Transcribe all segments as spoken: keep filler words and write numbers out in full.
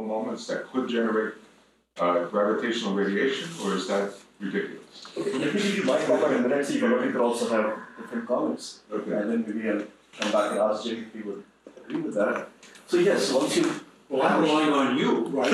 moments that could generate uh, gravitational radiation, or is that ridiculous? Okay, let me give you my comment and then let's see if other people also have different comments. Okay. And then maybe I'll come back and ask Jim if he would agree with that. So yes, once you... Well, I'm relying on you, right?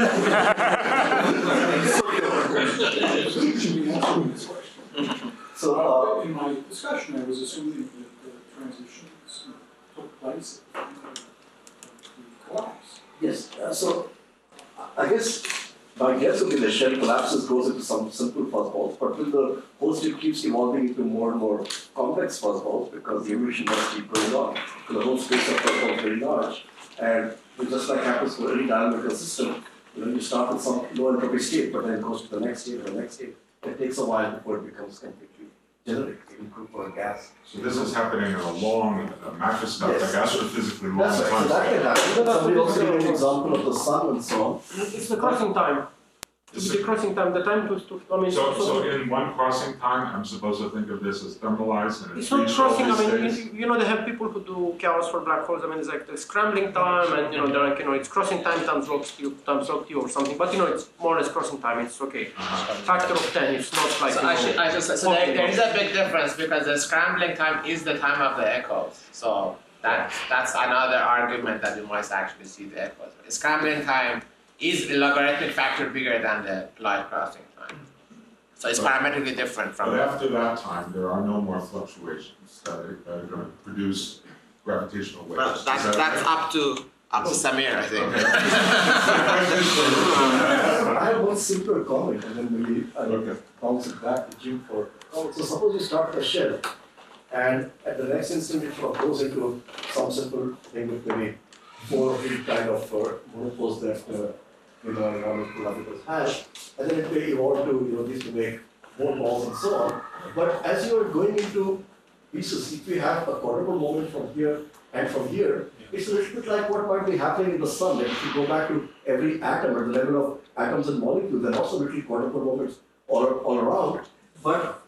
So, uh, in my discussion, I was assuming that the transitions took place at the time of the collapse. yes, uh, so I guess my guess would be the shell collapses goes into some simple fuzzballs, but then the whole still keeps evolving into more and more complex fuzzballs because the evolution must keep going on. So the whole space of fuzzball is very large. And just like happens for any dynamical system, you know, you start with some low entropy state, but then it goes to the next state or the next state. It takes a while before it becomes completely generic, even for a gas. So this is happening in a long, uh, macroscopic, Yes. astrophysically long That's right, time. so that can happen. That's Somebody what also we gave an say. example of the sun and so on. It's the crossing time. It's the crossing time, the time to, to I mean, So, so- so in one crossing time, I'm supposed to think of this as thermalized and it's it's not reached all crossing, I these mean, states? you, you know, they have people who do chaos for black holes, I mean, it's like the scrambling time, and, you know, they're like, you know, it's crossing time times log Q, times log Q or something, but, you know, it's more or less crossing time, it's okay. Uh-huh. Factor of ten, it's not like, So you I know, should, I just, so there, there is a big difference because the scrambling time is the time of the echoes. So that, that's another argument that we might actually see the echoes. The scrambling time is a logarithmic factor bigger than the light crossing time. So it's But- parametrically different from But after that time, there are no more fluctuations that are, that are going to produce gravitational waves. Well, Is that's, that that's right? up to, up to Samir, I think. I have one simpler comment and then maybe I'll Okay. bounce it back to Jim for comment. So suppose you start a shell and at the next instant it sort of goes into some simple thing with maybe four or eight kind of uh, monopores that uh, you know, environment collaborators have. And then it may evolve to, you know, these to make more balls and so on. But as you are going into pieces, if we have a quadruple moment from here and from here, it's a little bit like what might be happening in the sun. Like if you go back to every atom at the level of atoms and molecules, there are also little quadruple moments all, all around. But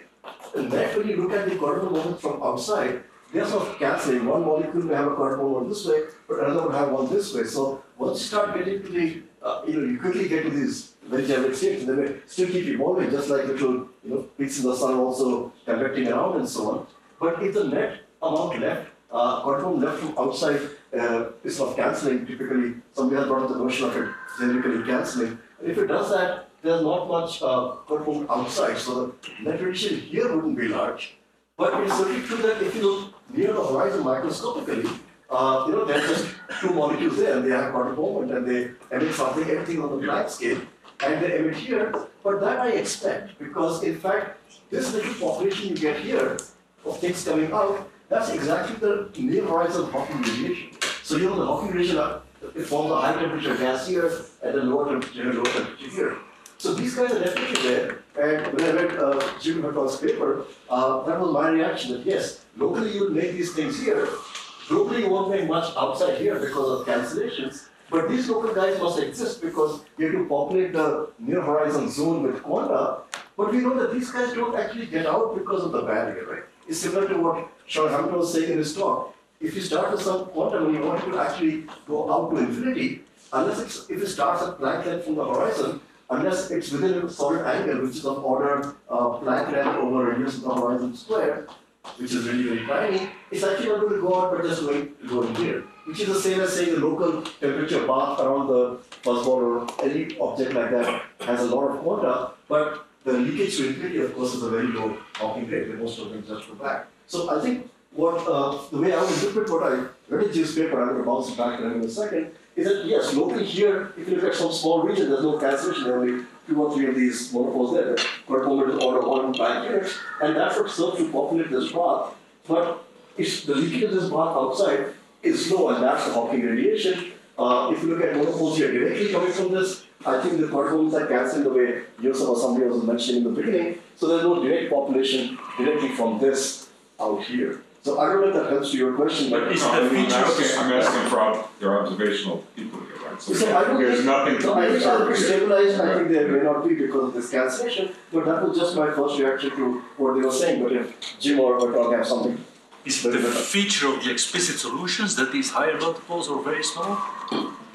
in that, when you look at the quadruple moments from outside, they're sort of cancelling. One molecule may have a quadruple moment this way, but another would have one this way. So once you start getting to the, uh, you know, you quickly get to these very generic states, and they may still keep evolving, just like little, you know, peaks in the sun also convecting around and so on. But if the net amount left, uh, quadruple left from outside uh, is sort of cancelling, typically, somebody has brought up the notion of it generically cancelling. And if it does that, there's not much uh, quadruple outside, so the net radiation here wouldn't be large. But it's certainly true that if you look near the horizon microscopically, uh, you know, there's just two molecules there, and they have quadruple moment, and they emit something, everything on the Planck scale, and they emit here. But that I expect, because in fact, this little population you get here of things coming out, that's exactly the near horizon Hawking radiation. So you know the Hawking radiation, uh, it forms a high temperature gas here, and a lower temperature, lower temperature here. So these guys are definitely there, and when I read uh, Jim Hurtaugh's paper, uh, that was my reaction that yes, locally you'll make these things here, globally you won't make much outside here because of cancellations, but these local guys must exist because you have to populate the near horizon zone with quanta, but we know that these guys don't actually get out because of the barrier, right? It's similar to what Sean Hamilton was saying in his talk. If you start with some quantum and you want to actually go out to infinity, unless it's, if it starts at Planck length from the horizon, unless it's within a solid angle, which is of order uh, Planck length over radius of the horizon square, which is really very tiny, it's actually not going to go out but just going to go in here. Which is the same as saying the local temperature bath around the fuzzball or any object like that has a lot of quanta, but the leakage to infinity, of course, is a very low Hawking rate, and most of them just go back. So I think what uh, the way I would interpret what I read in Jim's paper, I'm going to bounce it back to him in a second, is that yes, locally here, if you look at some small region, there's no cancellation, there are only two or three of these monopores there. The current moment is order one by units, and that's what serves to populate this bath. But if the leakage of this bath outside is low, and that's the Hawking radiation, uh, if you look at monopores here directly coming from this, I think the quadruples are cancelled the way Joseph or somebody was mentioning in the beginning, so there's no direct population directly from this out here. So I don't know if that helps to your question, but But is No, the I mean, I'm feature of asking, this- I'm asking for ob- your observational people here, right? So, So I don't there's think, nothing to no, be I think as observed we here. stabilize, I Right. think there may not be because of this cancellation, but that was just my first reaction to what they were saying. But if Jim or Bertrand have something, Is it the feature of the explicit solutions that these higher multiples are very small?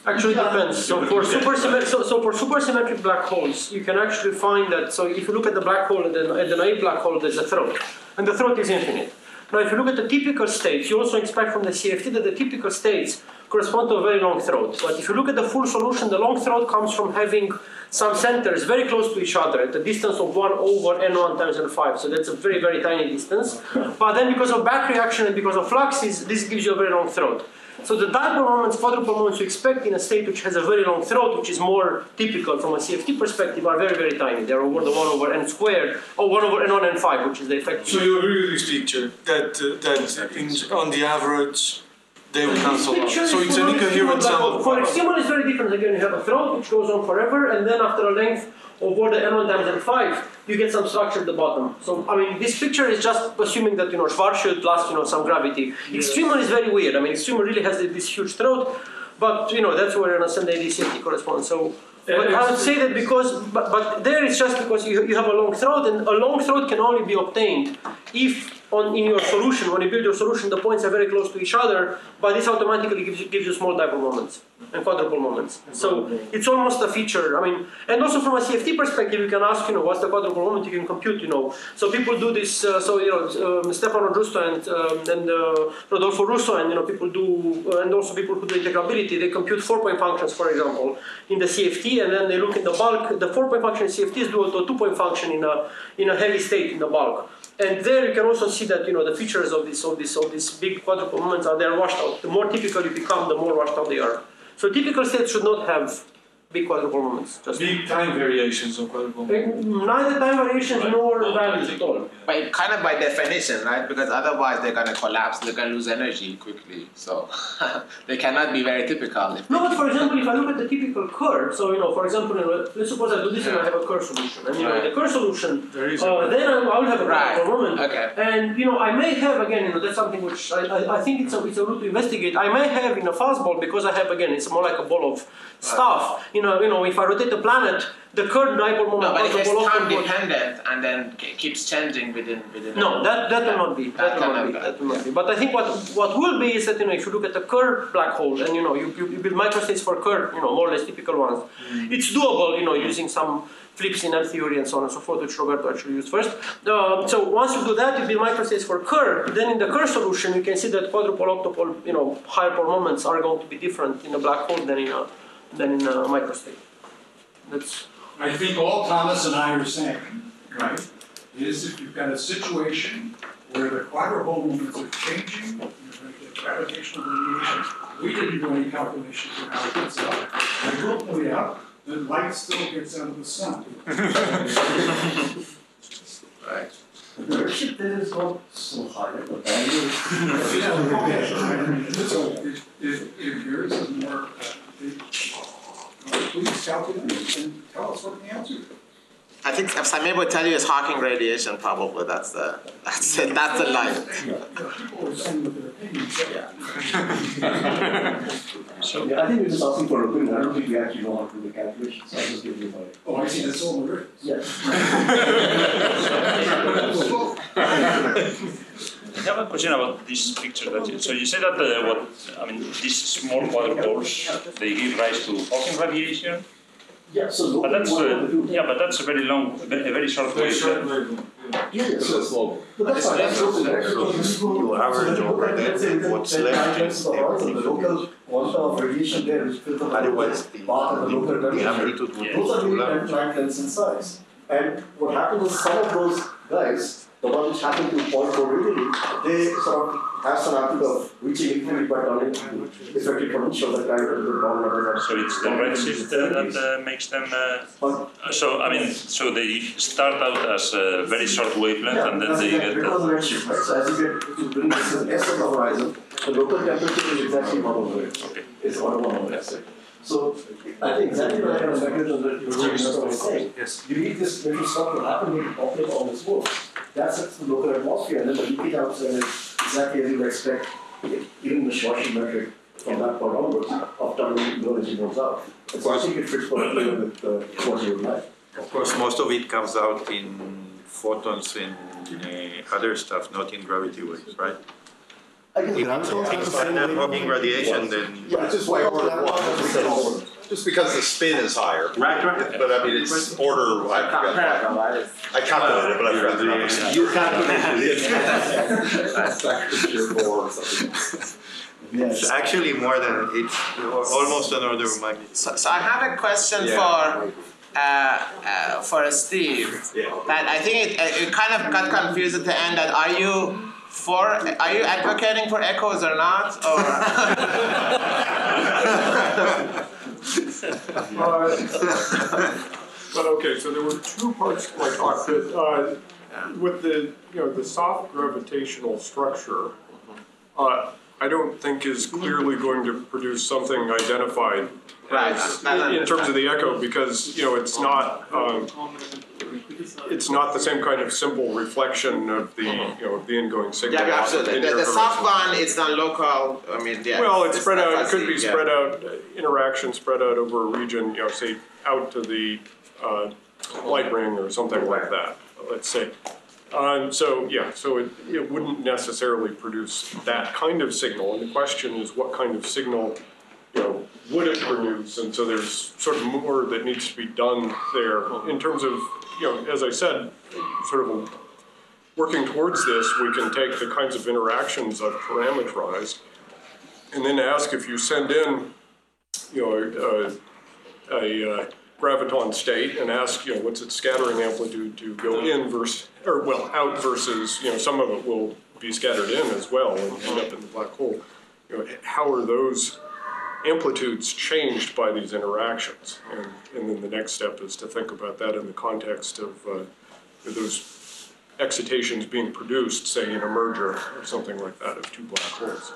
Actually depends. So for supersymmetric, so, so for supersymmetric black holes, you can actually find that. So if you look at the black hole, at the, at the naive black hole, there's a throat, and the throat is infinite. Now, if you look at the typical states, you also expect from the C F T that the typical states correspond to a very long throat. But if you look at the full solution, the long throat comes from having some centers very close to each other at a distance of one over n one times n five. So that's a very, very tiny distance. But then because of back reaction and because of fluxes, this gives you a very long throat. So the dipole moments, quadrupole moments you expect in a state which has a very long throat, which is more typical from a C F T perspective, are very, very tiny. They're over the one over n squared, or one over n one n five, which is the effect. So you agree with this picture, that, uh, that in, on the average, they will cancel out. So it's an incoherent sample. For extreme one, it's very different. Again, you have a throat which goes on forever, and then after a length of order n one times n five, you get some structure at the bottom. So, I mean, this picture is just assuming that, you know, Schwarzschild plus, you know, some gravity. Yeah. Extreme one is very weird. I mean, extreme one really has this huge throat, but, you know, that's where an ascending D C F T corresponds. So, but I would say that because, but, but there it's just because you, you have a long throat, and a long throat can only be obtained if on, in your solution, when you build your solution, the points are very close to each other, but this automatically gives you, gives you small dipole moments and quadrupole moments. So it's almost a feature. I mean, and also from a C F T perspective, you can ask, you know, what's the quadrupole moment? You can compute, you know. So people do this. Uh, so you know, um, Stefano Giusto and um, and uh, Rodolfo Russo, and you know, people do, uh, and also people who do integrability. They compute four-point functions, for example, in the C F T, and then they look in the bulk. The four-point function in C F T is due to a two-point function in a in a heavy state in the bulk. And there you can also see that, you know, the features of this of this of these big quadrupole moments are they're washed out. The more typical you become, the more washed out they are. So typical states should not have big quadrupole moments. Just Big time variations on quadrupole moments. neither time variations nor values at all. But kind of by definition, right? Because otherwise they're going to collapse, they're going to lose energy quickly. So they cannot be very typical. If No, but for example, if I look at the typical curve, so, you know, for example, you know, let's suppose I do this and I have a curve solution. And, you know, in the curve solution, There is uh, then I I will have a Right. quadrupole moment. Okay. And, you know, I may have, again, you know, that's something which I, I, I think it's a, it's a route to investigate. I may have in a fastball, because I have, again, it's more like a ball of stuff. You know, you know, if I rotate the planet, the curved dipole moment No, but if the it's ball of time the ball- dependent and then k- keeps changing within within. No, that, that will not be. That, That will not cannot be. be. That will not be. But I think what what will be is that, you know, if you look at the curved black hole and, you know, you, you, you build microstates for curved, you know, more or less typical ones, mm. it's doable, you know, using some flips in L theory and so on and so forth, which Roberto actually used first. Uh, so once you do that, you build microstates for curve. Then in the curve solution, you can see that quadrupole, octupole, you know, higher pole moments are going to be different in a black hole than in a than in a microstate. That's. I think all Thomas and I are saying, right, is if you've got a situation where the quadrupole moments are changing, you're going to get gravitational radiation. We didn't do any calculations on how it gets out. I will point out that light still gets out of the sun. Right. The redshift there is not so high, the value is. So if, if, if yours is more, uh, big, uh, please calculate and tell us what the answer is. I think Samir would tell you it's Hawking radiation. Probably that's the that's it. That's the line. People are saying what their opinions are. Yeah. So, yeah, I think we're just asking for opinion. I don't think we actually know how to do the calculations, so I'll just give you my. Oh, I see, that's all there is. Yes. I have a question about this picture that you, so you say that uh, what, I mean, these small quadrupoles, they give rise to Hawking radiation, Yeah, so but that's, what I uh, want to do- yeah, but that's a very long, a very, a very short Very wave. short wavelength. Yeah, yeah, so, but that's fine, that's local, right? You average over that, what's left is The local quanta of radiation there which fills the otherwise the, path of the local the temperature. amplitude would be Those are too really large. time lengths in size. And what happens is some of those guys, the ones which happen to point radially, they sort of have some amplitude of reaching infinity but turning to effective potential that kind of the wrong number. So it's the redshift uh, that uh, makes them, uh, so I mean, so they start out as a very short wavelength and then they get, because of redshift, right? So as you get, if you bring this as S on the horizon, the local temperature is exactly one over it. Okay. It's one over one, that's it. So I think exactly the kind of mechanism that you were saying. Yes. You need this little stuff to happen when you populate all this work. That sets the local atmosphere, and then the leakage outside is exactly as you would expect, even the Schwarzschild metric from that point onwards, of turning the energy modes out. And so I think it fits perfectly with uh, what you would like. Of course, most of it comes out in photons and uh, other stuff, not in gravity waves, right? Again, gravitons have the same And then wavelength. Hawking radiation, then Yeah, it's just why order one. just because the spin is higher. Right, right. But I mean, it's order, I forgot. I calculated it, but I forgot the numbers. You calculated Yes. It's actually more than it's almost an order of magnitude. So, so I have a question for uh, uh, for Steve. That I think it, it kind of got confused at the end. That are you for? Are you advocating for echoes or not? Or Uh, But okay, so there were two parts to my talk. That, uh, with the, you know, the soft gravitational structure, uh, I don't think is clearly going to produce something identified Right, as, that- in terms of the echo, because, you know, it's not, um, it's not the same kind of simple reflection of the, you know, of the ingoing signal. yeah, absolutely. in The, your the soft horizon. one is done local. I mean, yeah. Well, it's spread not out, it could be fuzzy, yeah. spread out, uh, interaction spread out over a region, you know, say out to the uh, light ring or something like that, let's say. Um, so, yeah, so it, it wouldn't necessarily produce that kind of signal. And the question is what kind of signal, you know, would it produce? And so there's sort of more that needs to be done there in terms of, you know, as I said, sort of working towards this, we can take the kinds of interactions I've parameterized and then ask if you send in, you know, a, a, a graviton state and ask, you know, what's its scattering amplitude to go in versus, or well, out versus, you know, some of it will be scattered in as well and end up in the black hole. You know, how are those amplitudes changed by these interactions? And, and then the next step is to think about that in the context of uh, those excitations being produced, say, in a merger or something like that of two black holes.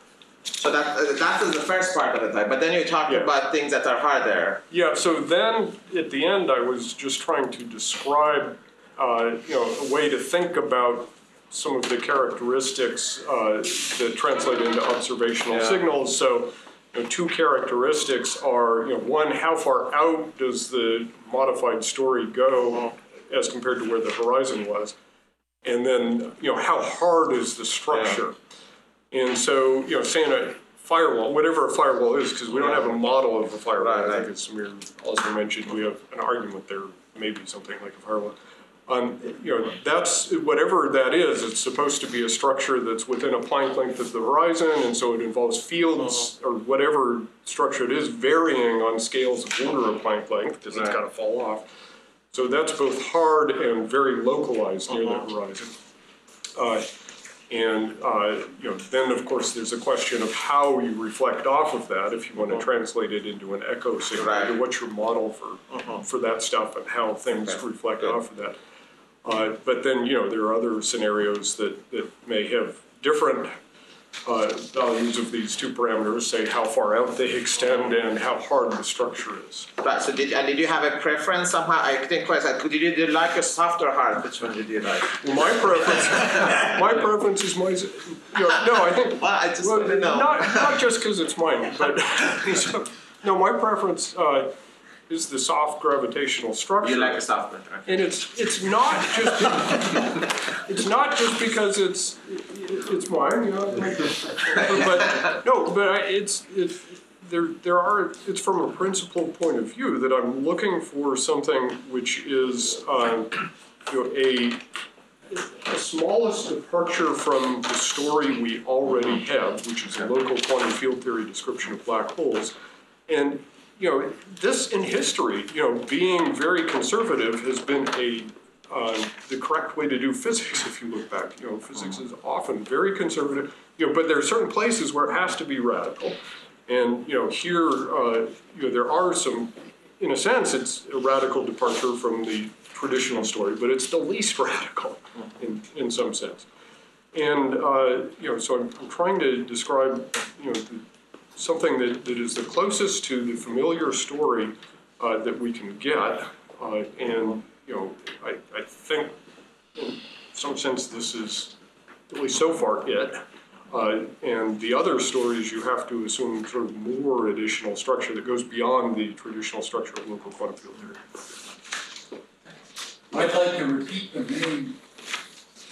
So that uh, that is the first part of it, like, but then you talk Yeah. about things that are harder. Yeah, so then at the end, I was just trying to describe, uh, you know, a way to think about some of the characteristics uh, that translate into observational Yeah. signals. So, you know, two characteristics are, you know, one, how far out does the modified story go as compared to where the horizon was? And then, you know, how hard is the structure? And so, you know, saying a firewall, whatever a firewall is, because we don't have a model of a firewall. Right, I think as Samir also mentioned, we have an argument there, maybe something like a firewall. Um, you know, that's, whatever that is, it's supposed to be a structure that's within a Planck length of the horizon, and so it involves fields, or whatever structure it is, varying on scales of order of Planck length, because it's got to fall off. So that's both hard and very localized near the horizon. Uh, And, uh, you know, then of course there's a question of how you reflect off of that if you want to translate it into an echo signal. Right. What's your model for, for that stuff and how things Okay. reflect off of that. Uh, but then, you know, there are other scenarios that, that may have different uh, values of these two parameters, say how far out they extend and how hard the structure is. But so did and did you have a preference somehow? I think question. Did you, did you like a soft or hard? Which one did you like? Well, my preference, my preference is my, you know, no, I think. Well, I just Well, want to know. Not, not just because it's mine, but, so, no, my preference uh, is the soft gravitational structure. You like a soft one, right? And it's, it's not just, it's not just because it's, it's mine, you know. But, no, but I- it's, it's, there, there are, it's from a principled point of view that I'm looking for something which is, uh, you know, a, the smallest departure from the story we already have, which is a local quantum field theory description of black holes. And, you know, this in history, you know, being very conservative has been a, uh, the correct way to do physics if you look back. You know, physics is often very conservative, you know, but there are certain places where it has to be radical. And, you know, here, uh, you know, there are some, in a sense, it's a radical departure from the traditional story, but it's the least radical in, in some sense. And, uh, you know, so I'm, I'm trying to describe, you know, the, something that, that is the closest to the familiar story uh, that we can get. Uh, and, you know, I, I think in some sense this is, at least so far, it. Uh, and the other stories, you have to assume sort of more additional structure that goes beyond the traditional structure of local quantum field theory. I'd like to repeat the main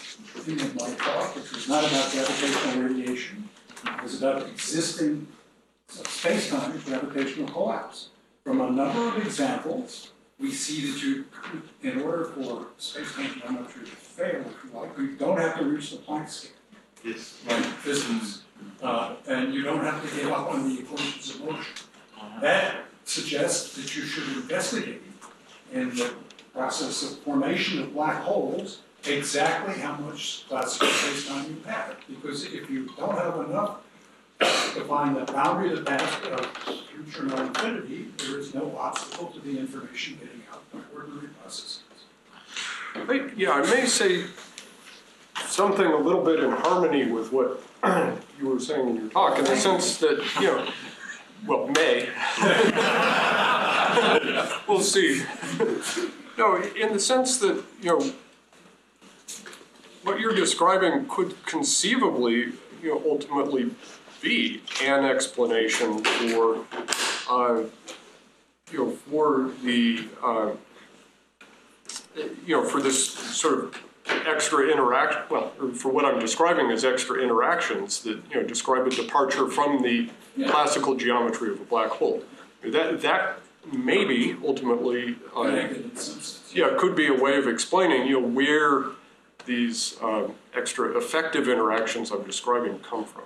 thing in my talk, which was not about gravitational radiation. It was about existing space-time gravitational collapse. From a number of examples, we see that you, in order for space-time geometry to fail, if you like, you don't have to reach the Planck scale. Yes. Like physics, uh, and you don't have to give up on the equations of motion. That suggests that you should investigate in the process of formation of black holes exactly how much classical space-time you have. Because if you don't have enough to find the boundary of the path of future non-infinity, there is no obstacle to the information getting out by ordinary processes. I, yeah, I may say something a little bit in harmony with what you were saying in your talk, in the sense that, you know, well, may. We'll see. No, in the sense that, you know, what you're describing could conceivably, you know, ultimately be an explanation for, uh, you know, for the, uh, you know, for this sort of extra interaction, well, for what I'm describing as extra interactions that, you know, describe a departure from the Yeah. classical geometry of a black hole. That, that maybe ultimately, uh, Connected in some sense. yeah, could be a way of explaining, you know, where these um, extra effective interactions I'm describing come from.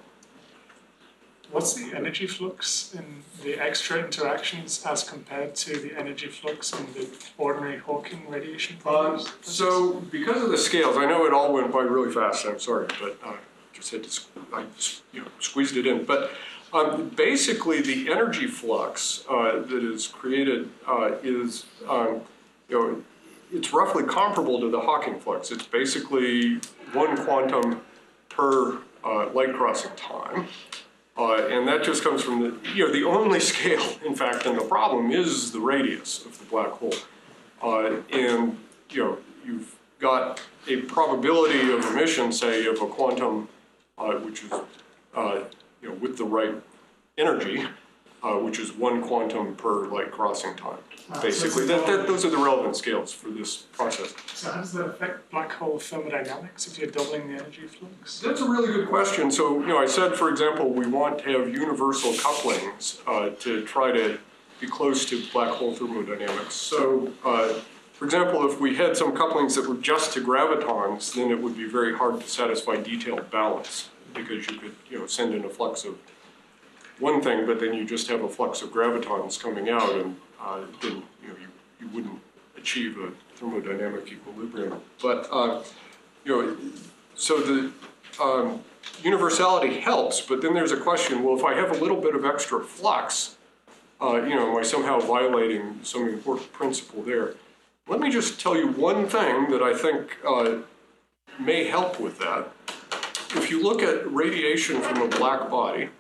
What's the energy flux in the extra interactions as compared to the energy flux in the ordinary Hawking radiation Um, process? so, because of the scales, I know it all went by really fast, I'm sorry, but I uh, just had to, I just, you know, squeezed it in. But um, basically, the energy flux uh, that is created uh, is, um, you know, it's roughly comparable to the Hawking flux. It's basically one quantum per uh, light crossing time. Uh, and that just comes from the, you know, the only scale, in fact, in the problem is the radius of the black hole. Uh, and, you know, you've got a probability of emission, say, of a quantum, uh, which is, uh, you know, with the right energy, uh, which is one quantum per light crossing time. Basically, that, that, those are the relevant scales for this process. So how does that affect black hole thermodynamics if you're doubling the energy flux? That's a really good question. So, you know, I said, for example, we want to have universal couplings uh, to try to be close to black hole thermodynamics. So, uh, for example, if we had some couplings that were just to gravitons, then it would be very hard to satisfy detailed balance, because you could, you know, send in a flux of one thing, but then you just have a flux of gravitons coming out, and uh, then, you know, you, you wouldn't achieve a thermodynamic equilibrium. But, uh, you know, so the um, universality helps, but then there's a question, well, if I have a little bit of extra flux, uh, you know, am I somehow violating some important principle there? Let me just tell you one thing that I think uh, may help with that. If you look at radiation from a black body,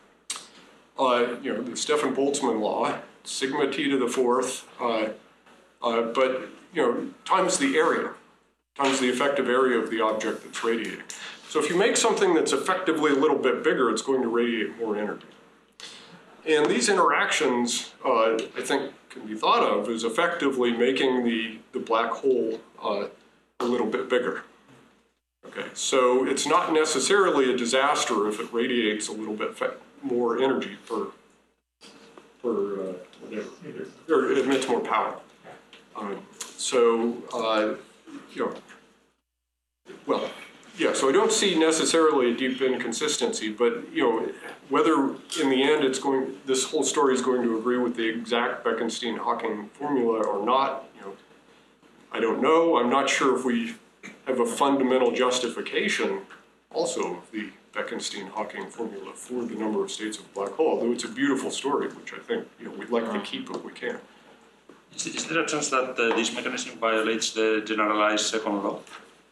uh, you know, the Stefan Boltzmann law, sigma t to the fourth, uh, uh, but, you know, times the area, times the effective area of the object that's radiating. So if you make something that's effectively a little bit bigger, it's going to radiate more energy. And these interactions, uh, I think, can be thought of as effectively making the, the black hole uh, a little bit bigger. Okay, so it's not necessarily a disaster if it radiates a little bit more energy per, per uh, whatever, or it emits more power. Um, so, uh, you know, well, yeah, so I don't see necessarily a deep inconsistency, but, you know, whether in the end it's going, this whole story is going to agree with the exact Bekenstein-Hawking formula or not, you know, I don't know. I'm not sure if we have a fundamental justification also of the Bekenstein-Hawking formula for the number of states of a black hole, although it's a beautiful story, which I think, you know, we'd like to keep if we can. Is, is there a chance that uh, this mechanism violates the generalized second law?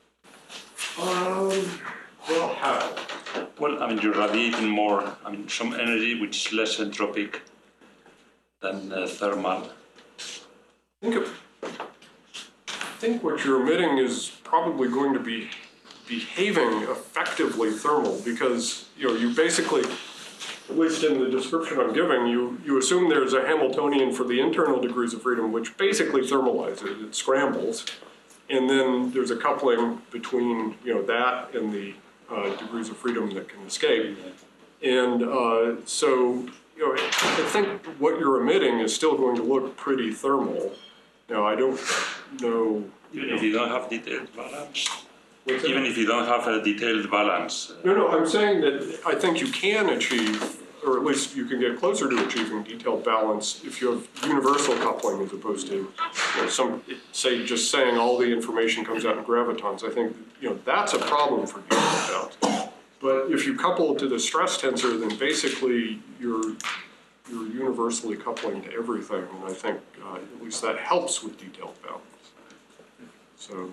Um, well, how? Well, I mean, you're radiating more, I mean, some energy which is less entropic than uh, thermal. Think of, I think what you're emitting is probably going to be behaving effectively thermal, because, you know, you basically, at least in the description I'm giving, you, you assume there's a Hamiltonian for the internal degrees of freedom, which basically thermalizes, it scrambles. And then there's a coupling between, you know, that and the uh, degrees of freedom that can escape. And uh, so, you know, I think what you're emitting is still going to look pretty thermal. Now, I don't know. Even if you don't have detailed balance. Even if you don't have a detailed balance. No, no, I'm saying that I think you can achieve, or at least you can get closer to achieving detailed balance if you have universal coupling as opposed to, you know, some, say, just saying all the information comes out in gravitons. I think, you know, that's a problem for detailed balance. But if you couple it to the stress tensor, then basically you're, you're universally coupling to everything. And I think uh, at least that helps with detailed balance. So,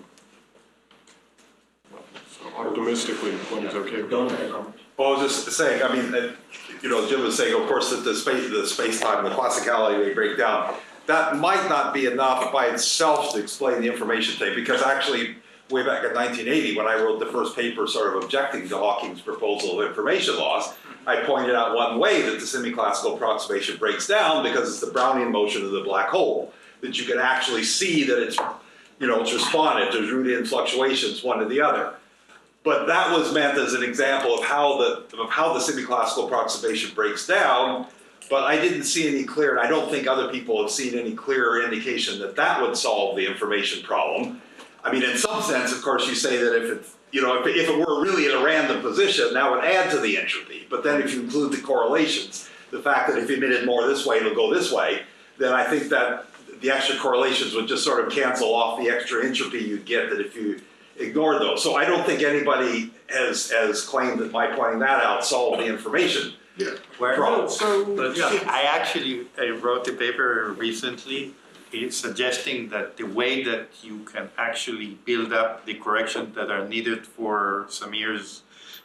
so optimistically, one is okay with that. Well, I was just saying, I mean, uh, you know, Jim was saying, of course, that the space, the space-time, the classicality they break down, that might not be enough by itself to explain the information thing, because actually, way back in nineteen eighty, when I wrote the first paper sort of objecting to Hawking's proposal of information loss, I pointed out one way that the semi-classical approximation breaks down because it's the Brownian motion of the black hole, that you can actually see that it's, you know, it's responded, there's root-in fluctuations, one to the other. But that was meant as an example of how the, of how the semi-classical approximation breaks down, but I didn't see any clear, and I don't think other people have seen any clearer indication that that would solve the information problem. I mean, in some sense, of course, you say that if it's, you know, if, if it were really in a random position, that would add to the entropy. But then if you include the correlations, the fact that if you emitted more this way, it'll go this way, then I think that the extra correlations would just sort of cancel off the extra entropy you'd get that if you ignored those. So I don't think anybody has, has claimed that by pointing that out solved the information problem. So, yeah. I actually I wrote a paper recently it's suggesting that the way that you can actually build up the corrections that are needed for Samir's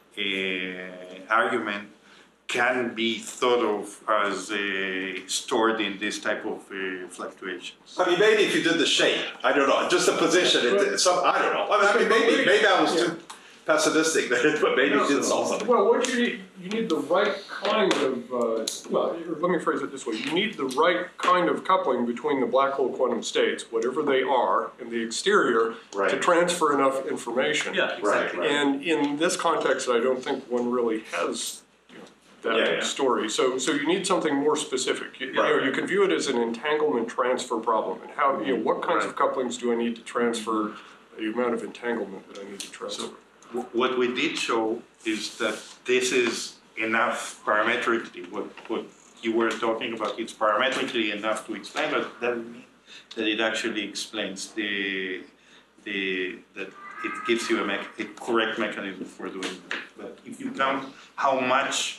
uh, argument can be thought of as uh, stored in this type of uh, fluctuations. I mean, maybe if you did the shape, I don't know, just the position, it, some, I don't know. I mean, maybe, maybe I was too pessimistic, but maybe it did solve something. Well, what you need, you need the right kind of, uh, well, let me phrase it this way. You need the right kind of coupling between the black hole quantum states, whatever they are, and the exterior right. to transfer enough information. Yeah, exactly. Right, right. And in this context, I don't think one really has you know, that yeah, yeah. story. So, so you need something more specific. You, right, you know, right. you can view it as an entanglement transfer problem. And how, you know, what kinds right. of couplings do I need to transfer the amount of entanglement that I need to transfer? So, what we did show is that this is enough parametrically. What, what you were talking about, it's parametrically enough to explain, but that doesn't mean that it actually explains the, the, that it gives you a, me a correct mechanism for doing that. But if you count how much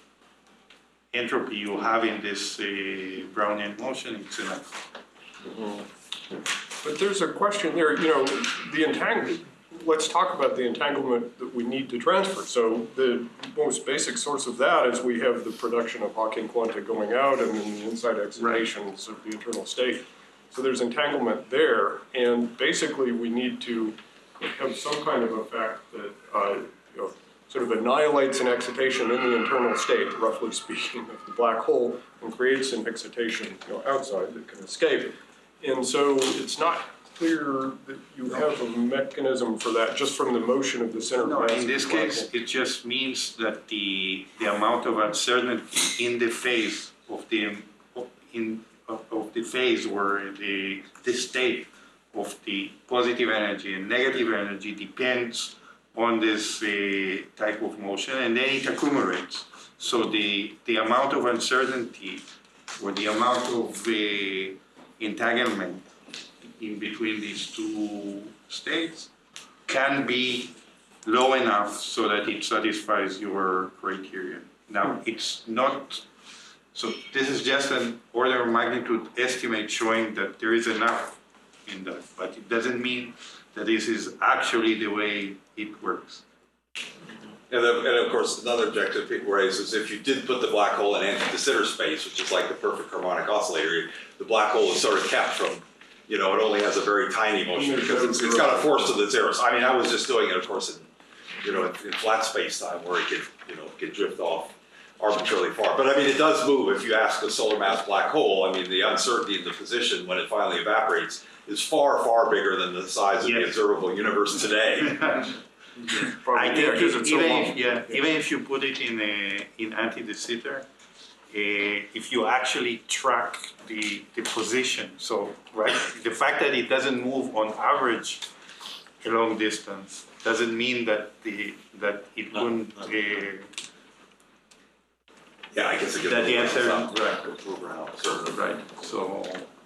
entropy you have in this uh, Brownian motion, it's enough. Mm-hmm. But there's a question there, you know, the entanglement. Let's talk about the entanglement that we need to transfer. So the most basic source of that is we have the production of Hawking quanta going out and then the inside excitations of the internal state. So there's entanglement there, and basically we need to have some kind of effect that uh, you know, sort of annihilates an excitation in the internal state, roughly speaking, of the black hole, and creates an excitation you know, outside that can escape. And so it's not clear that you have a mechanism for that just from the motion of the center No, mass. in this case, it just means that the the amount of uncertainty in the phase of the in of, of the phase where the the state of the positive energy and negative energy depends on this uh, type of motion, and then it accumulates. So the the amount of uncertainty or the amount of uh, entanglement in between these two states can be low enough so that it satisfies your criteria. Now, it's not, so this is just an order of magnitude estimate showing that there is enough in that, but it doesn't mean that this is actually the way it works. And, the, and of course, another objective people raise is if you did put the black hole in anti-de Sitter space, which is like the perfect harmonic oscillator, the black hole is sort of kept from, you know, it only has a very tiny motion because it's, it's got a force to the zeros. I mean, I was just doing it, of course, in, you know, in, in flat space time where it could, you know, could drift off. arbitrarily far. But I mean, it does move if you ask a solar mass black hole. I mean, the uncertainty in the position when it finally evaporates is far, far bigger than the size of the Yes. observable universe today. I Yeah, think 'cause it's so even long. if, yeah, even if you put it in a, in anti-de Sitter, uh, if you actually track the, the position, so, right, the fact that it doesn't move on average a long distance doesn't mean that the, that it wouldn't, uh, Yeah, I guess it that the answer, right. right, Move around, certainly. right, so.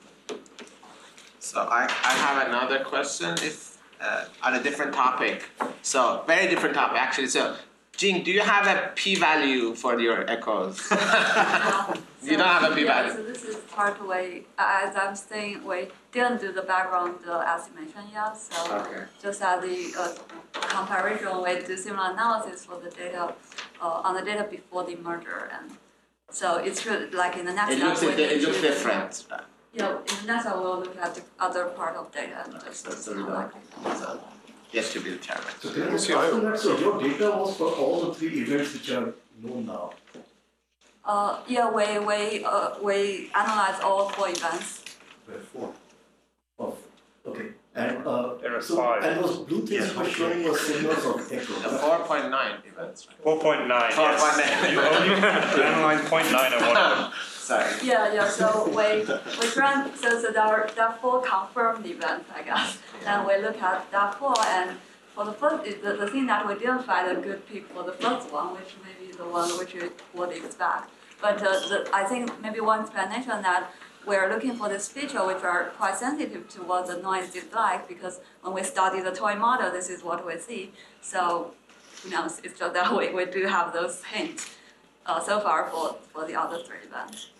So I, I have another question if uh, on a different topic. So very different topic actually. So Jing, do you have a p-value for your echoes? You don't have a p-value. Yeah, so this is part way, as I'm saying, we didn't do the background uh, estimation yet, so Okay. just as the uh, comparison, we do similar analysis for the data, uh, on the data before the merger, and so it's good, like in the next It step, looks we it, it need looks to- different. Yeah, in the next step, we'll look at the other part of data and just That's see the how result. likely. So yet to be determined. So can I just ask on that, so your data was for all the three events which are known now? Uh, yeah, we, we, uh, we analyze all four events. Where four? Oh, okay, and, uh, There are so, five. and those blue things Yeah. you were showing were signals of The echo. four point nine events, right? Four point nine, Four yes. point nine. You only analyze point nine of one of them. Sorry. Yeah, yeah, so we, we run, so, so there are, there are four confirmed events, I guess. And we look at that four, and for the first, the, the thing that we didn't find a good pick for the first one, which may be the one which you would expect. But uh, the, I think maybe one explanation that we're looking for this feature which are quite sensitive to what the noise is like, because when we study the toy model, this is what we see. So, who knows, it's just that we, we do have those hints uh, so far for, for the other three events.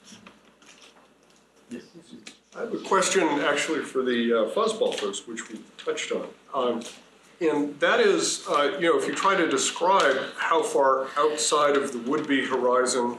Yes. I have a question actually for the uh, fuzzball folks, which we touched on. Um, and that is, uh, you know, if you try to describe how far outside of the would-be horizon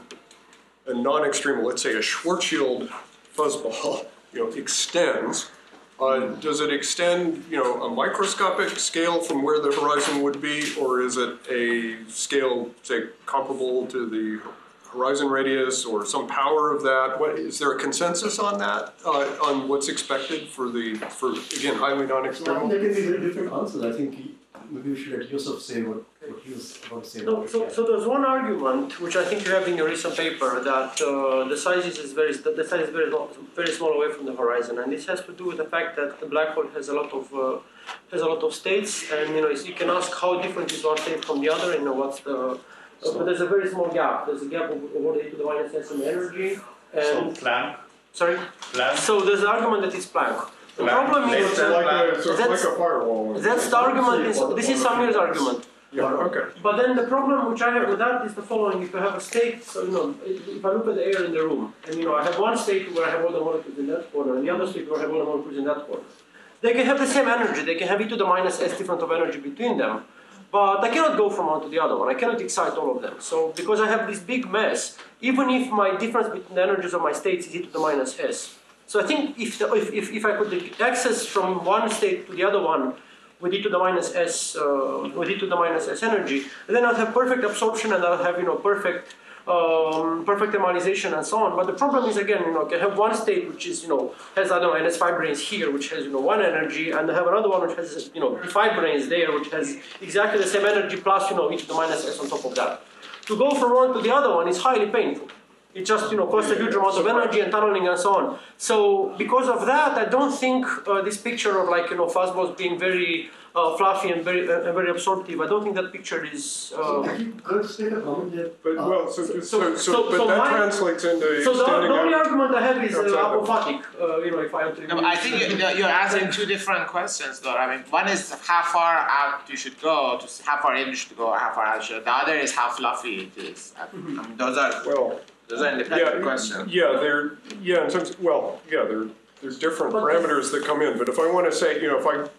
a non-extreme, let's say a Schwarzschild fuzzball, you know, extends, uh, does it extend, you know, a microscopic scale from where the horizon would be, or is it a scale, say, comparable to the horizon radius or some power of that? What, is there a consensus on that, uh, on what's expected for the, for, again, highly So I think non-extremal? there can be very different answers. I think he, maybe we should let Yusuf say what, what he was about to say. No, about so, it. so there's one argument which I think you have in your recent paper that uh, the size is very the size is very lo- very small away from the horizon, and this has to do with the fact that the black hole has a lot of uh, has a lot of states, and you know you can ask how different is one state from the other. You know what's the uh, but there's a very small gap. There's a gap of over e to the minus s in energy. So And Planck, sorry. Planck, So there's the argument that it's Planck. The Planck. problem is It's like a, so it's That's- like a firewall. that's the argument. Is, this is Samir's argument. Yeah, okay. But then the problem which I have with that is the following: if I have a state, so you know, if I look at the air in the room, and you know, I have one state where I have all the molecules in that corner, and the other state where I have all the molecules in that corner. They can have the same energy. They can have e to the minus s difference of energy between them, but I cannot go from one to the other one. I cannot excite all of them. So because I have this big mess, even if my difference between the energies of my states is e to the minus s. So I think if, the, if, if, if I could access from one state to the other one with e to the minus s, uh, with e to the minus s energy, then I'll have perfect absorption and I'll have, you know, perfect, um, perfect thermalization and so on. But the problem is, again, you know, I have one state which is, you know, has, I don't know, N S five brains here, which has, you know, one energy, and I have another one which has, you know, five brains there, which has exactly the same energy plus, you know, e to the minus s on top of that. To go from one to the other one is highly painful. It just, you know, costs a huge amount of energy and tunneling and so on. So because of that, I don't think uh, this picture of like, you know, fuzzballs being very uh, fluffy and very uh, very absorptive, I don't think that picture is. Uh, Actually, could I make a comment there? But, Uh, well, so, so, so, so- but so that my- translates into so the, extending the only out. argument I have is uh, outside the- apophatic, uh, you know, if I am to. No, but I think you- you're answering two different questions, though. I mean, one is how far out you should go, to how far in you should go, or how far out you should. The other is how fluffy it is. I mean, those are Well, those are independent yeah, questions. yeah, they're, yeah, in terms, well, yeah, there, there's different But- parameters that come in, but if I want to say, you know, if I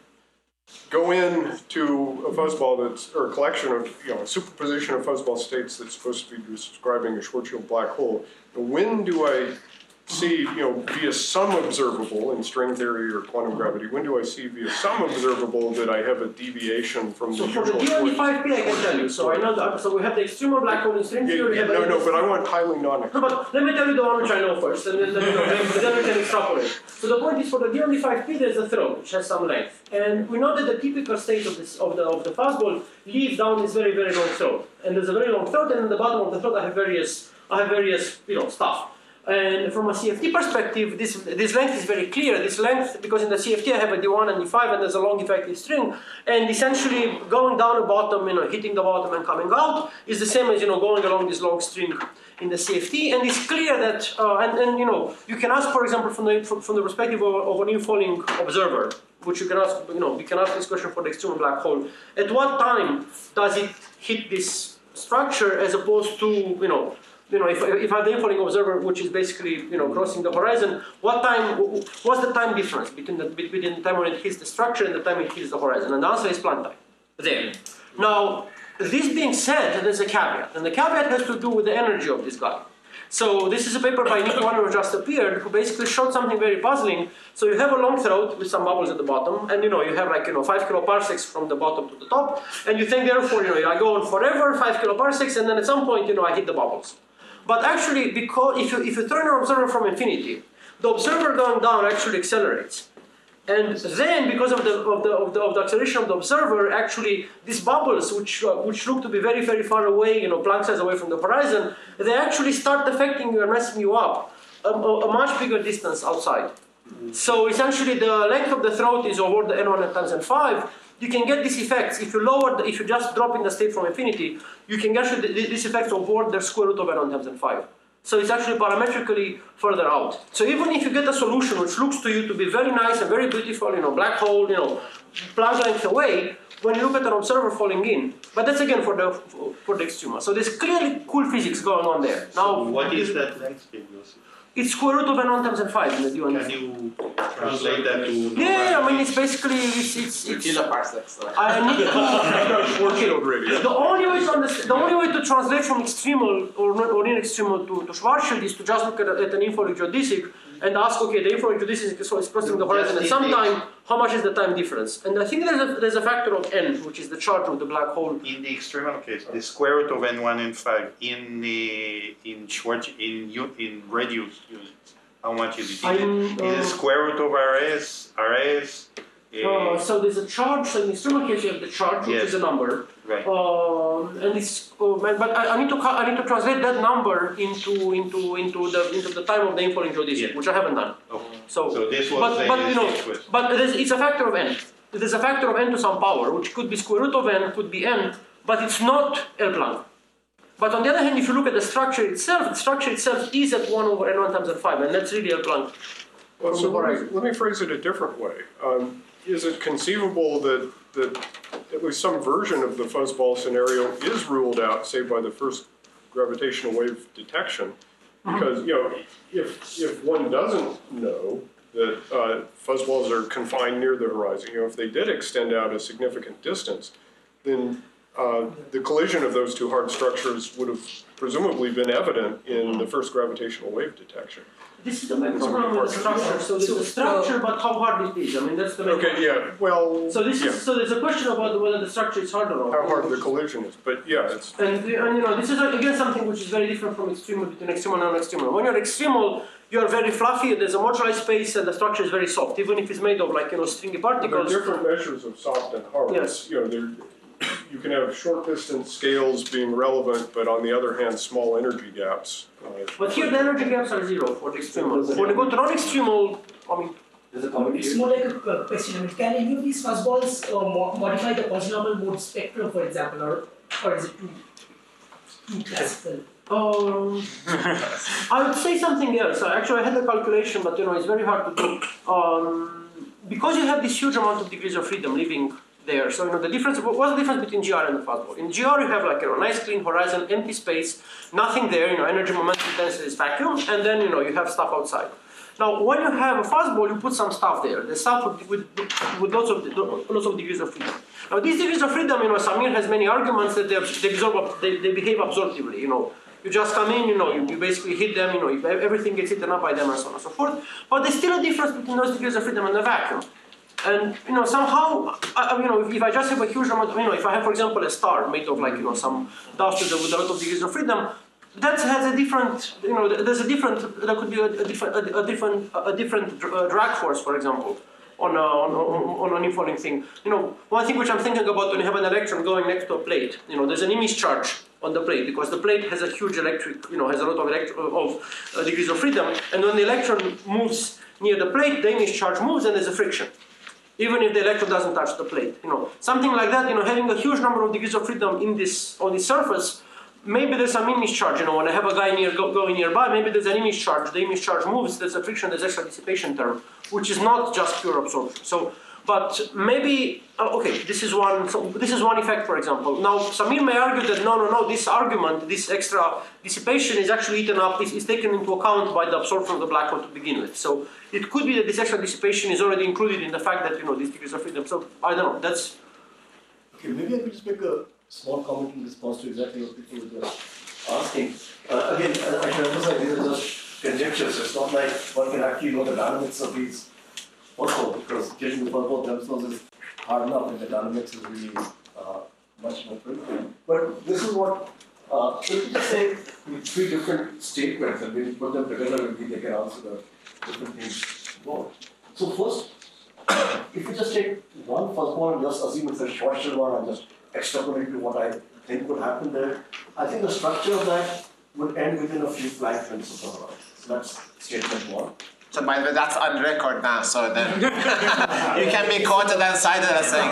go in to a fuzzball that's, or a collection of, you know, a superposition of fuzzball states that's supposed to be describing a Schwarzschild black hole, when do I see, you know, via some observable in string theory or quantum gravity? When do I see via some observable that I have a deviation from the So for usual? the D O D five P I can tell you, so I know that, so we have the extremal black hole in string Yeah, theory. yeah, we have no, the- no, but I want highly non. No, but let me tell you the one which I know first, and then, then, you know, then, then we can extrapolate. So the point is, for the D O D five P, there's a throat which has some length, and we know that the typical state of this of the of the fastball leads down this very very long throat, and there's a very long throat, and at the bottom of the throat I have various I have various you know stuff. And from a C F T perspective, this this length is very clear. This length, because in the C F T I have a D one and D five, and there's a long effective string, and essentially going down the bottom, you know, hitting the bottom and coming out is the same as you know going along this long string in the C F T. And it's clear that, uh, and, and you know, you can ask, for example, from the from, from the perspective of, of an infalling observer, which you can ask, you know, we can ask this question for the external black hole. At what time does it hit this structure, as opposed to, you know. You know, if, if I have the infalling observer, which is basically, you know, crossing the horizon, what time, what's the time difference between the, between the time when it hits the structure and the time it hits the horizon? And the answer is Planck time, there. Now, this being said, there's a caveat, and the caveat has to do with the energy of this guy. So this is a paper by Nick Warner who just appeared, who basically showed something very puzzling. So you have a long throat with some bubbles at the bottom, and you know, you have like, you know, five kiloparsecs from the bottom to the top, and you think therefore, you know, I go on forever, five kiloparsecs, and then at some point, you know, I hit the bubbles. But actually, because if you, if you throw an observer from infinity, the observer going down actually accelerates. And then, because of the, of the, of the, of the acceleration of the observer, actually, these bubbles, which, uh, which look to be very, very far away, you know, Planck size away from the horizon, they actually start affecting you and messing you up a, a, a much bigger distance outside. So essentially, the length of the throat is over the n one times n five. You can get these effects if you lower, the, if you just drop in the state from infinity, you can get these effects over the square root of n one times n five. So it's actually parametrically further out. So even if you get a solution which looks to you to be very nice and very beautiful, you know, black hole, you know, Planck length away, when you look at an observer falling in, but that's again for the for the extrema. So there's clearly cool physics going on there. Now, what is that length, Joseph? It's square root of n one times n five in the D one. Can you translate that to? Yeah, I mean it's basically it's it's it's. Kiloparsecs. I need to. Four kilo radius. The only way to understand, the only way to translate from extremal or not or inextremal to, to Schwarzschild is to just look at, at an infalling geodesic and ask, okay, the infalling geodesic is, is crossing the horizon at some time. How much is the time difference? And I think there's a there's a factor of n, which is the charge of the black hole. In the extremal case, the square root of n one, n five in the in Schwarz in in radius units. How much is it? Is it, is it square root of R S? R S? Uh, so there's a charge. So in the extremal case, you have the charge, which Yes. is a number. Right. Um, and it's, uh, but I, I need to I need to translate that number into into into the into the time of the infalling geodesic, Yeah. which I haven't done. Okay. So, So this was but, the but you know, question. but there's, it's a factor of n. There's a factor of n to some power, which could be square root of n, could be n, but it's not L Planck. But on the other hand, if you look at the structure itself, the structure itself is at one over n one times n five, and that's really L Planck. Well, from so the let me, horizon. let me phrase it a different way. Um, is it conceivable that, that at least some version of the fuzzball scenario is ruled out, say, by the first gravitational wave detection? Because, you know, if, if one doesn't know that uh, fuzzballs are confined near the horizon, you know, if they did extend out a significant distance, then uh, the collision of those two hard structures would have presumably been evident in the first gravitational wave detection. This is the main problem with the structure. So there's a structure, but how hard it is. I mean, that's the main Okay, question. yeah, well, So this yeah. is so there's a question about whether the structure is hard or not. how hard the collision is, but yeah, it's, And, and you know, this is again something which is very different from extremal between extremal and non-extremal. When you're extremal, you are very fluffy. There's a moduli space, and the structure is very soft, even if it's made of like you know stringy there are particles. different measures of soft and hard. Yes. You know, there, you can have short distance scales being relevant, but on the other hand, small energy gaps. Uh, But here the energy gaps are zero for the extremal. When you go to non-extremal, I mean, It's more like a uh, question. I mean, can any of these fuzzballs uh, mo modify the polynomial mode spectrum, for example, or, or is it too, too classical? Um, I would say something else. Actually, I had a calculation, but you know, it's very hard to do. Um, because you have this huge amount of degrees of freedom living there. So you know, the difference. What's the difference between G R and the fuzzball? In G R, you have like you know, nice clean horizon, empty space, nothing there. You know, energy, momentum, density is vacuum, and then you know, you have stuff outside. Now, when you have a fuzzball, you put some stuff there. The stuff with, with, with lots of lots of degrees of freedom. Now, these degrees of freedom, you know, Samir has many arguments that they they, absorb, they, they behave absorptively. You know. You just come in, you know, you, you basically hit them, you know, you, everything gets eaten up by them and so on and so forth. But there's still a difference between those degrees of freedom and the vacuum. And, you know, somehow, I, you know, if, if I just have a huge amount, you know, if I have, for example, a star made of like, you know, some dust with a, with a lot of degrees of freedom, that has a different, you know, there's a different, there could be a, a different, a, a different, a different uh, drag force, for example, on, a, on, on, on an infalling thing. You know, one thing which I'm thinking about when you have an electron going next to a plate, you know, there's an image charge on the plate because the plate has a huge electric, you know, has a lot of, elect of uh, degrees of freedom, and when the electron moves near the plate, the image charge moves and there's a friction. Even if the electron doesn't touch the plate, you know, something like that. You know, having a huge number of degrees of freedom in this on this surface, maybe there's some image charge. You know, when I have a guy near go, going nearby, maybe there's an image charge. The image charge moves. There's a friction. There's extra dissipation term, which is not just pure absorption. So, but maybe uh, okay, this is one. So this is one effect, for example. Now, Samir may argue that no, no, no. This argument, this extra dissipation, is actually eaten up. Is, is taken into account by the absorption of the black hole to begin with. So. It could be that this extra dissipation is already included in the fact that, you know, these degrees of freedom. So, I don't know, that's... Okay, maybe I could just make a small comment in response to exactly what people were just asking. Uh, again, I should emphasize these are just conjectures. It's not like one can actually know the dynamics of these also, because getting the purpose themselves is hard enough and the dynamics is really uh, much more critical. But this is what, uh, so if you just say three different statements and when you put them together, maybe they can answer the different things more. So first, if you just take one first one and just assume it's a Schwarzschild one and just extrapolate to what I think would happen there, I think the structure of that would end within a few Planck lengths of the horizon. So that's statement one. So by the way, that's on record now, so then you can be quoted and cited as saying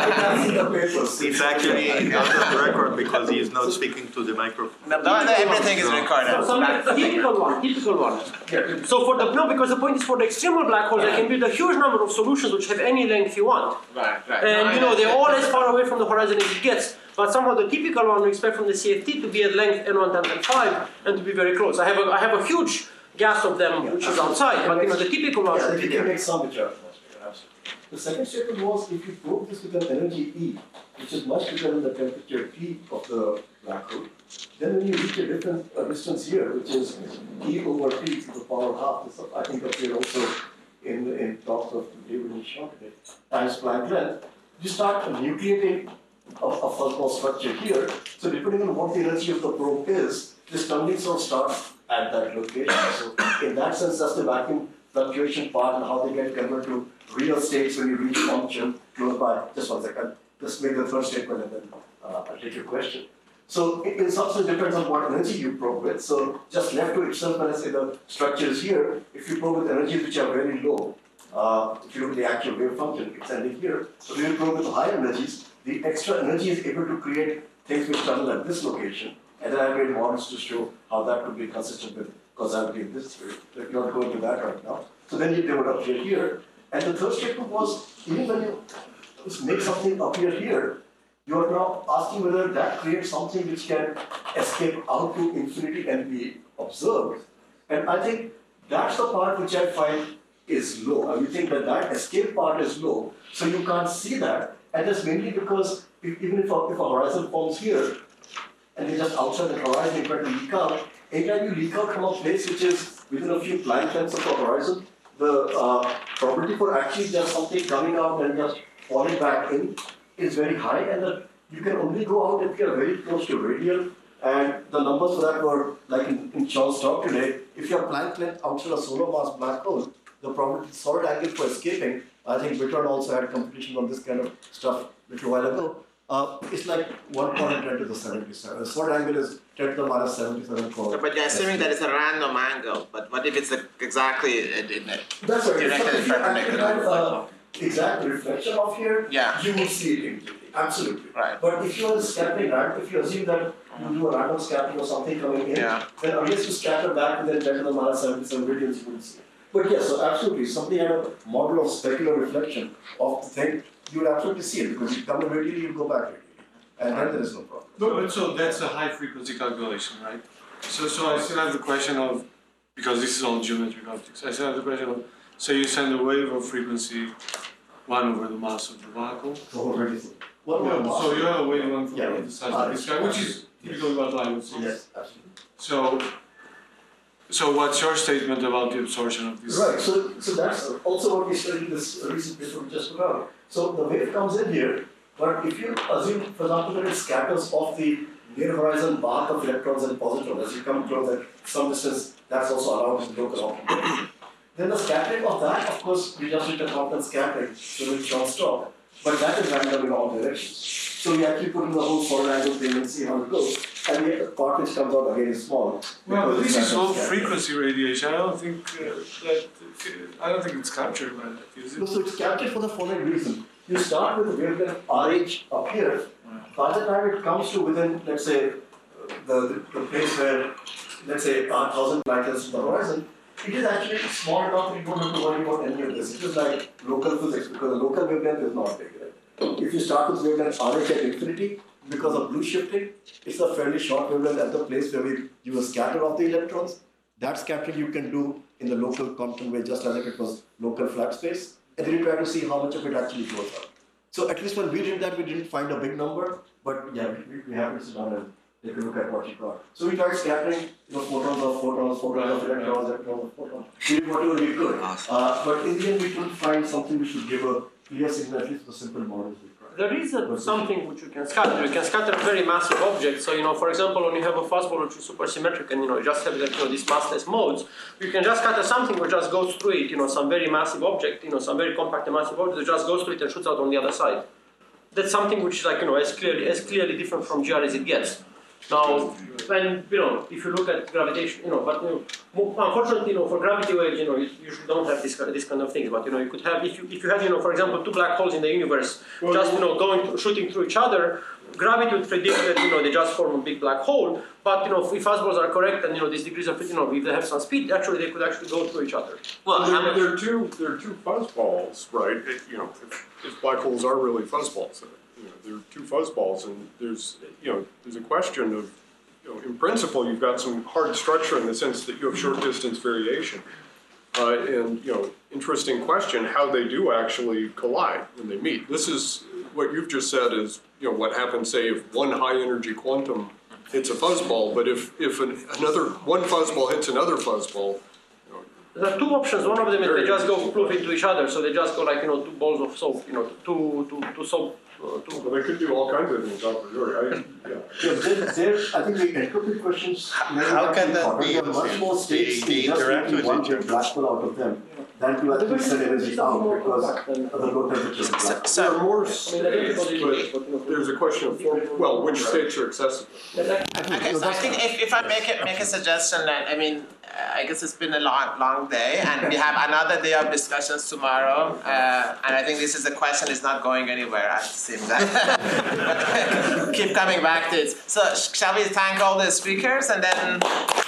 that. It's actually not on the record because he is not speaking to the microphone. No, no, everything is recorded. So, so typical one, typical one. Yeah. So for the, no, because the point is for the extremal black holes, I can build a huge number of solutions which have any length you want. Right, right. And no, you know, they're all as far away from the horizon as it gets. But somehow the typical one we expect from the C F T to be at length n one times n five and to be very close. I have a, I have a huge gas of them which is outside, but you know, the typical one yeah, should be there. there. Make some which are absolutely. The second statement was if you probe this with an energy E, which is much bigger than the temperature T of the black hole, then when you reach a different uh, distance here, which is E over T to the power half, this I think appeared also in, in talks of David and Sean today, times Planck length, you start nucleating a, a Fuzz-Ball structure here. So depending on what the energy of the probe is, this tunneling sort of starts at that location. So in that sense, that's the vacuum fluctuation part and how they get converted to real states when you reach function close by. Just one second. Just make the third statement and then uh, I'll take your question. So it in some sense depends on what energy you probe with. So just left to itself, when I say the structure is here, if you probe with energies which are very low, uh, if you look at the actual wave function, it's ending here. So when you probe with higher energies, the extra energy is able to create things which tunnel at this location. And then I made models to show how that could be consistent with causality in this theory. Let me not go into that right now. So then they would appear here. And the third statement was, even when you make something appear here, you are now asking whether that creates something which can escape out to infinity and be observed. And I think that's the part which I find is low. I mean, think that that escape part is low, so you can't see that. And that's mainly because if, even if a, if a horizon forms here, and you're just outside the horizon, you try to leak out, anytime you leak out from a place which is within a few Planck lengths of the horizon, the uh, probability for actually just something coming out and just falling back in is very high, and that you can only go out if you're very close to radial. And the numbers for that were like in, in Sean's talk today. If you're Planck length outside a solar mass black hole, the probability solid angle for escaping, I think Wittron also had competition on this kind of stuff a little while ago. Uh, it's like one point ten to the seventy-seven. The solid angle is ten to the minus seventy-seven. So, but you're assuming that it's a random angle. But what if it's a, exactly in it? That's right. Directed perpendicular. Uh, exact reflection of here, yeah. You will see it immediately. Absolutely. Right. But if you are scattering random, if you assume that you do a random scattering or something coming in, yeah. then unless you scatter back within ten to the minus seventy-seven radians, you will see it. But yes, so absolutely, something kind of model of specular reflection of the thing, you will absolutely see it because you come in radially, you go back radially. And then there is no problem. But, but so that's a high frequency calculation, right? So so I still have the question of, because this is all geometric optics, I still have the question of, so you send a wave of frequency one over the mass of the black hole. So already, what yeah, mass? So you have a wave one from yeah, the size uh, of the sky, which is typically what light would see. Yes, absolutely. So, so what's your statement about the absorption of this? Right, so, so that's also what we studied in this recent paper we just put out. So the wave comes in here, but if you assume, for example, that it scatters off the near horizon path of electrons and positrons, as you come close at some distance, that's also allowed in local optical. Then the scattering of that, of course, we just need a constant scattering, so it shall stop. But that is random in all directions. So we actually put in the whole forward angle thing and see how it goes. And the part which comes out again is small. Well, but this is random low scattering. frequency radiation. I don't think uh, that I don't think it's captured by that, is it? No, so it's captured for the following reason. You start with a wavelength R H up here. By the time it comes to within, let's say, the, the, the place where, let's say, a thousand light years from the horizon, it is actually small enough that you don't have to worry about any of this. It is like local physics because the local wavelength is not big. Right? If you start with wavelength R H at infinity, because of blue shifting, it's a fairly short wavelength at the place where we use a scatter of the electrons. That scattering you can do in the local quantum way, just as if it was local flat space, and then you try to see how much of it actually goes up. So at least when we did that, we didn't find a big number, but yeah, we, we have to sit down and take a look at what you got. So we tried scattering, you know, photons of photons, photons of electrons, electrons of photons. We did whatever we could, uh, but in the end, we couldn't find something which would give a clear signal, at least for simple models we tried. There is a, something which you can scatter. You can scatter very massive objects. So, you know, for example, when you have a fuzzball which is supersymmetric and, you know, you just have, like, you know, these massless modes, you can just scatter something which just goes through it, you know, some very massive object, you know, some very compact and massive object that just goes through it and shoots out on the other side. That's something which is, like, you know, as clearly, as clearly different from G R as it gets. Now, when, you know, if you look at gravitation, you know, but you know, unfortunately, you know, for gravity waves, you know, you usually don't have this, this kind of things. But you know, you could have, if you if you had, you know, for example, two black holes in the universe, just you know, going shooting through each other, gravity would predict that you know they just form a big black hole. But you know, if fuzzballs are correct, and you know, these degrees of, you know, if they have some speed, actually they could actually go through each other. Well, there, there are two there are two fuzzballs, right? It, you know, if, if black holes are really fuzzballs, you know, there are two fuzzballs, and there's you know, there's a question of. You know, in principle, you've got some hard structure in the sense that you have short distance variation. Uh, and, you know, interesting question, how they do actually collide when they meet. This is, what you've just said is, you know, what happens, say, if one high energy quantum hits a fuzzball, but if, if an, another, one fuzzball hits another fuzzball, there are two options. One of them is they just go poof into each other, so they just go like, you know, two balls of soap, you know, two, two, two soap. Uh, two. Well, they could do all kinds of things, I'm sure. I, yeah. Yeah, there, there, I think the entropy questions. How can that be? There are much more states They- they in just interact making with one each big other. black hole out of them than to actually send energy out because of the low temperature black. There are more states, but there's a question of, form, well, which states are accessible. Okay, so I think if, if I make it make a suggestion that I mean uh, I guess it's been a long long day and we have another day of discussions tomorrow uh, and I think this is a question is not going anywhere it seems like. Keep coming back to it. So shall we thank all the speakers and then